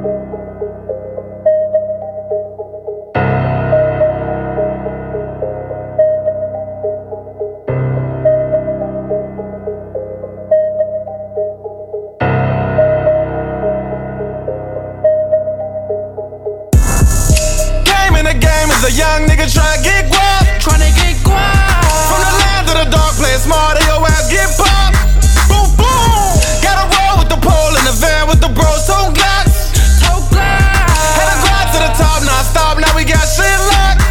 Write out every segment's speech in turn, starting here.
A young nigga tryna get guap, from the land of the dog, play smart, or your ass get popped. Boom, boom. Gotta roll with the pole in the van with the bros, toe glocks. Had a grind to the top, non-stop, now we got shit locked.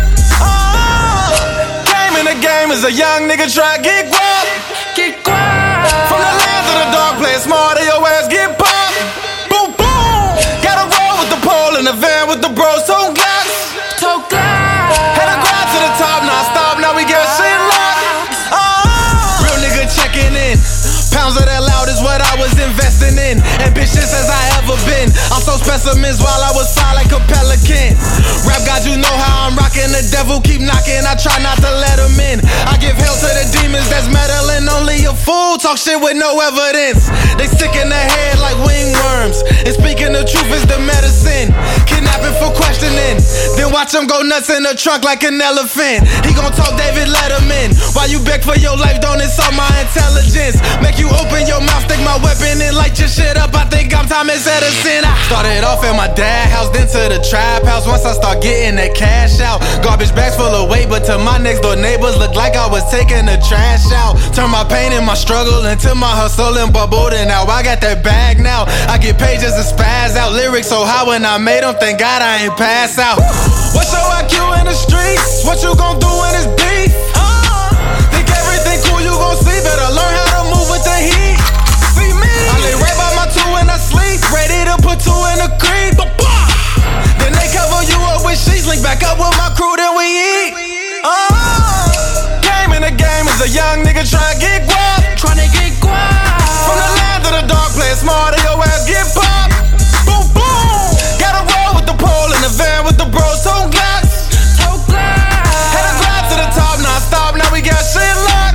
Game in the game is a young nigga tryna get guap, from the land of the dog, play smart, or your ass get popped. Boom, boom. Gotta roll with the pole in the van with the bros, toe glocks. Had a grind to the top, non-stop, now we got shit locked. Real nigga checking in. Pounds of that loud is what I was investing in. Ambitious as I ever been. I sold specimens while I was fly like a pelican. Rap God, you know how I'm rocking. The devil keep knocking, I try not to let him in. I give hell to the demons that's meddling. Only a fool talk shit with no evidence. They sick in the head like wingworms, and speaking the truth is the medicine. Kidnapping for questioning, then watch him go nuts in the trunk like an elephant. He gon' talk David Letterman. While you beg for your life, don't insult my intelligence. Make you open your mouth, stick my weapon and light your shit up. I think I'm Thomas Edison. I started off at my dad's house, then to the trap house. Once I start getting that cash out, garbage bags full of weight, but to my next door neighbors look like I was taking the trash out. Turn my pain and my struggle into my hustle and bubbled, and now I got that bag now. I get paid just to spaz out. Lyrics so high when I made them, thank God I ain't pass out. What's your IQ in the streets? What you gon' do when it's beef? Think everything cool, you gon' see. Better learn how to move with the heat. See me? I lay right by my two when I sleep, ready to put two in the creep. Then they cover you up with sheets, link back up with my crew, then we eat. Game in the game is a young nigga tryna get guap, from the land of the dog, play smart, or your ass get popped. Boom, boom. Gotta roll with the pole in the van with the bros, toe glocks. Had a grind to the top, non-stop, now we got shit locked.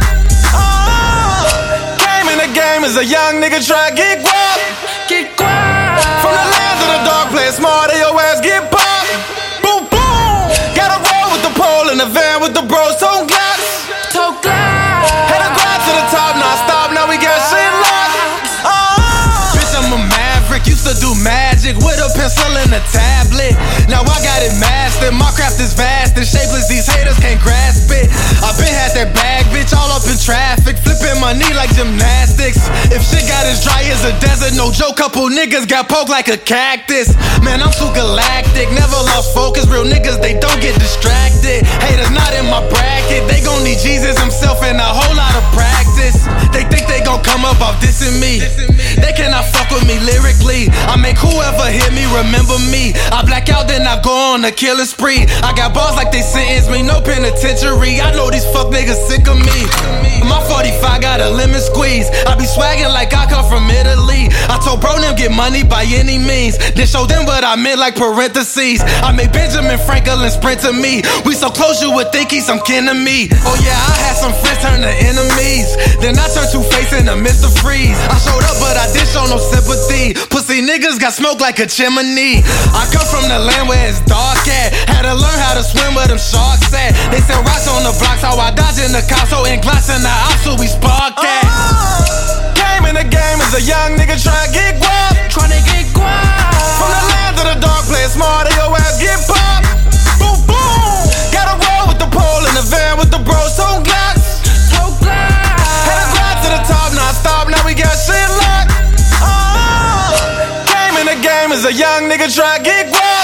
Game in the game is a young nigga tryna get guap, from the land of the dog, play smart, or your ass get popped. Boom, boom. Gotta roll with the pole in the van with the bros, toe glocks. Had a grind to the top, non-stop, now we got shit locked. Bitch, I'm a maverick, used to do magic with a pencil and a tablet. Now I got it mastered, my craft is vast and shapeless, these haters can't grasp it. I been had that bag, bitch, all up in traffic, flipping my knee like gymnastics. If shit got as dry as a desert, no joke, couple niggas got poked like a cactus. Man, I'm too galactic, never lost focus, real niggas, they don't get distracted. Haters not in my bracket, they gon' need Jesus himself and a whole lot of practice. They think they gon' come up off dissing me, they cannot fuck with me lyrically. I make whoever hear me remember me. I black out, then I go on a killing spree. I got bars like they sentence me, no penitentiary. I know these fuck niggas sick of me. My 45 got a lemon squeeze. I be swagging like I come from Italy. I told bro them get money by any means, then show them what I meant like parentheses. I made Benjamin Franklin sprint to me. We so close you would think he's some kin to me. Oh yeah, I had some friends turn to enemies, then I turned Two-Face into Mr. Freeze. I showed up but I didn't show no sympathy. Pussy niggas got smoke like a chimney. I come from the land where it's dark at, had to learn how to swim where them sharks at. They sell rocks on the blocks, how I dodge in the cops, so in glass in the ops, so we spark at. Game in the game is a young nigga tryna get guap, from the land of the dog, play smart, or your ass get popped. Boom, boom. Gotta roll with the pole in the van with the bros, toe glocks. Had a grind to the top, non-stop, now we got shit locked. Game in the game is a young nigga tryna get guap,